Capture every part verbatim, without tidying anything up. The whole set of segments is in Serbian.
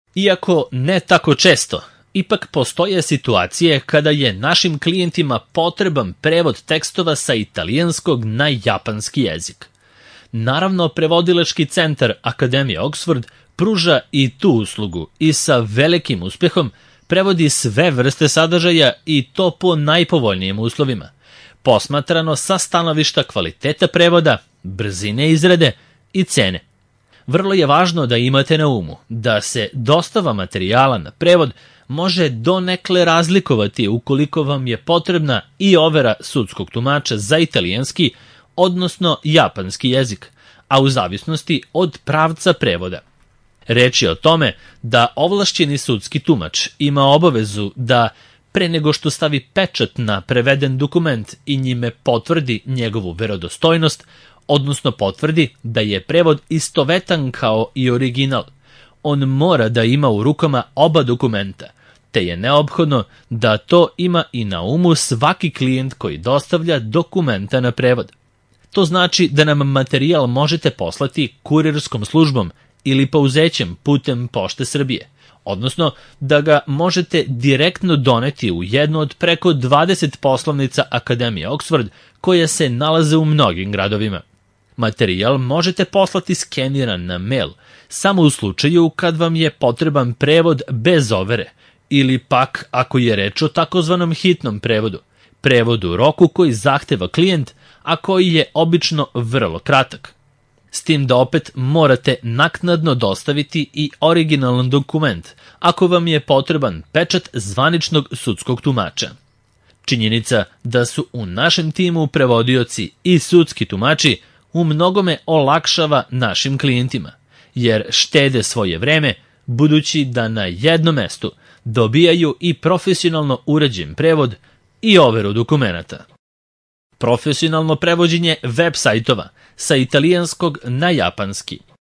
Iako ne tako često, ipak postoje situacije kada je našim klijentima potreban prevod tekstova sa italijanskog na japanski jezik. Naravno, prevodilački centar Akademije Oxford pruža i tu uslugu i sa velikim uspehom prevodi sve vrste sadržaja i to po najpovoljnijim uslovima, posmatrano sa stanovišta kvaliteta prevoda, brzine izrade i cene. Vrlo je važno da imate na umu da se dostava materijala na prevod može donekle razlikovati ukoliko vam je potrebna i overa sudskog tumača za italijanski, odnosno japanski jezik, a u zavisnosti od pravca prevoda. Reč je o tome da ovlašćeni sudski tumač ima obavezu da, pre nego što stavi pečat na preveden dokument i njime potvrdi njegovu verodostojnost, odnosno potvrdi da je prevod istovetan kao i original, on mora da ima u rukama oba dokumenta, te je neophodno da to ima i na umu svaki klijent koji dostavlja dokumenta na prevod. To znači da nam materijal možete poslati kurirskom službom ili pauzećem putem Pošte Srbije, odnosno da ga možete direktno doneti u jednu od preko dvadeset poslovnica Akademije Oxford koje se nalaze u mnogim gradovima. Materijal možete poslati skeniran na mail, samo u slučaju kad vam je potreban prevod bez overe, ili pak ako je reč o takozvanom hitnom prevodu, prevodu u roku koji zahteva klijent, a koji je obično vrlo kratak. S tim da opet morate naknadno dostaviti i originalan dokument, ako vam je potreban pečat zvaničnog sudskog tumača. Činjenica da su u našem timu prevodioci i sudski tumači u mnogome olakšava našim klijentima, jer štede svoje vreme, budući da na jednom mestu dobijaju i profesionalno urađen prevod i overu dokumenata. Profesionalno prevođenje web sajtova sa italijanskog na japanski.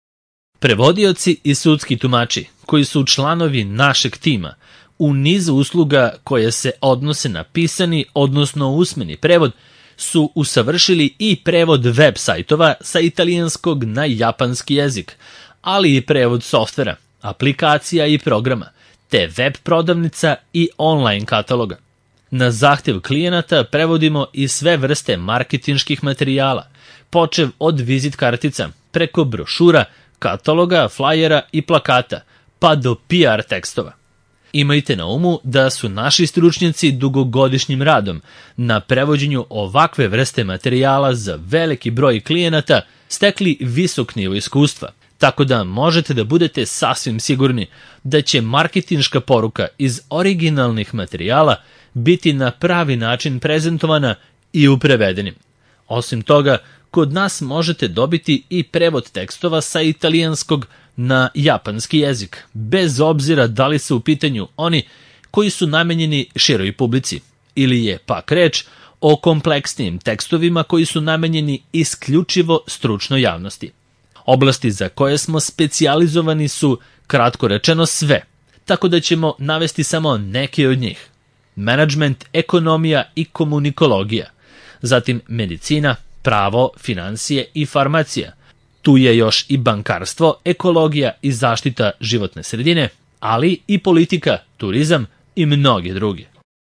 Prevodioci i sudski tumači, koji su članovi našeg tima, u nizu usluga koje se odnose na pisani, odnosno usmeni prevod, su usavršili i prevod web sajtova sa italijanskog na japanski jezik, ali i prevod softvera, aplikacija i programa, te web prodavnica i online kataloga. Na zahtev klijenata prevodimo i sve vrste marketinških materijala, počev od vizit kartica, preko brošura, kataloga, flajera i plakata, pa do P R tekstova. Imajte na umu da su naši stručnjaci dugogodišnjim radom na prevođenju ovakve vrste materijala za veliki broj klijenata stekli visok nivo iskustva, tako da možete da budete sasvim sigurni da će marketinška poruka iz originalnih materijala biti na pravi način prezentovana i u prevedenim. Osim toga, kod nas možete dobiti i prevod tekstova sa italijanskog na japanski jezik, bez obzira da li su u pitanju oni koji su namenjeni široj publici, ili je pak reč o kompleksnijim tekstovima koji su namenjeni isključivo stručnoj javnosti. Oblasti za koje smo specijalizovani su, kratko rečeno, sve, tako da ćemo navesti samo neke od njih. Menadžment, ekonomija i komunikologija, zatim medicina, pravo, finansije i farmacija. Tu je još i bankarstvo, ekologija i zaštita životne sredine, ali i politika, turizam i mnogi drugi.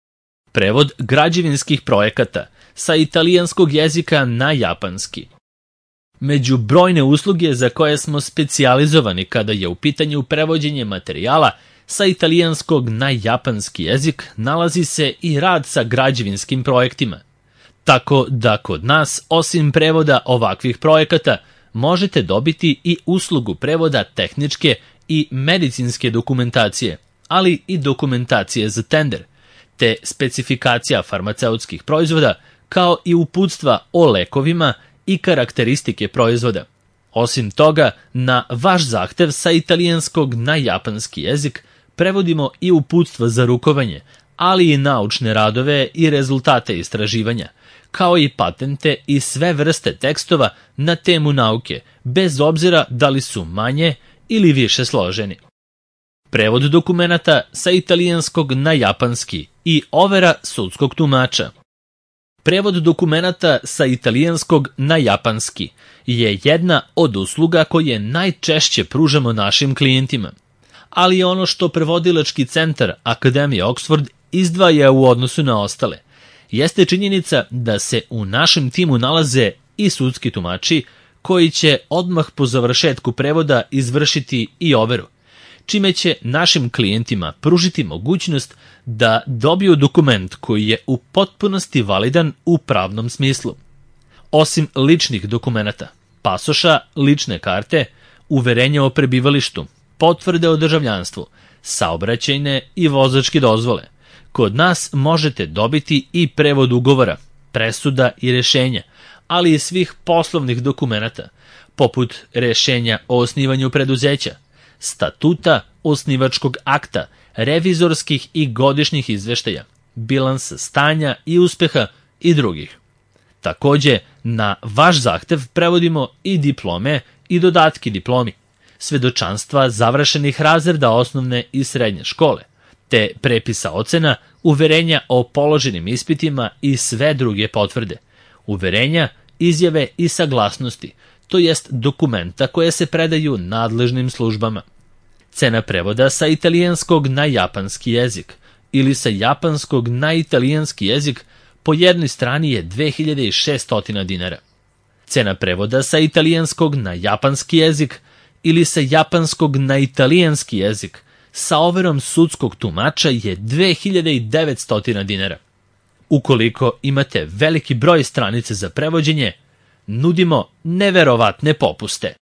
Prevod građevinskih projekata sa italijanskog jezika na japanski. Među brojne usluge za koje smo specijalizovani kada je u pitanju prevođenje materijala sa italijanskog na japanski jezik nalazi se i rad sa građevinskim projektima. Tako da kod nas, osim prevoda ovakvih projekata, možete dobiti i uslugu prevoda tehničke i medicinske dokumentacije, ali i dokumentacije za tender, te specifikacija farmaceutskih proizvoda, kao i uputstva o lekovima i karakteristike proizvoda. Osim toga, na vaš zahtev sa italijanskog na japanski jezik prevodimo i uputstva za rukovanje, ali i naučne radove i rezultate istraživanja, kao i patente i sve vrste tekstova na temu nauke, bez obzira da li su manje ili više složeni. Prevod dokumenata sa italijanskog na japanski i overa sudskog tumača. Prevod dokumenata sa italijanskog na japanski je jedna od usluga koje najčešće pružamo našim klijentima. ali ono što prevodilački centar Akademije Oxford izdvaja u odnosu na ostale jeste činjenica da se u našem timu nalaze i sudski tumači koji će odmah po završetku prevoda izvršiti i overu, čime će našim klijentima pružiti mogućnost da dobiju dokument koji je u potpunosti validan u pravnom smislu. Osim ličnih dokumenata, pasoša, lične karte, uverenja o prebivalištu, potvrde o državljanstvu, saobraćajne i vozačke dozvole, kod nas možete dobiti i prevod ugovora, presuda i rešenja, ali i svih poslovnih dokumenata, poput rešenja o osnivanju preduzeća, statuta, osnivačkog akta, revizorskih i godišnjih izveštaja, bilansa stanja i uspeha i drugih. Takođe, na vaš zahtev prevodimo i diplome i dodatke diplomi, svedočanstva završenih razreda osnovne i srednje škole, te prepisa ocena, uverenja o položenim ispitima i sve druge potvrde, uverenja, izjave i saglasnosti, to jest dokumenta koje se predaju nadležnim službama. Cena prevoda sa italijanskog na japanski jezik ili sa japanskog na italijanski jezik po jednoj strani je dve hiljade šessto dinara. Cena prevoda sa italijanskog na japanski jezik ili sa japanskog na italijanski jezik sa overom sudskog tumača je dve hiljade devetsto dinara. Ukoliko imate veliki broj stranica za prevođenje, nudimo neverovatne popuste.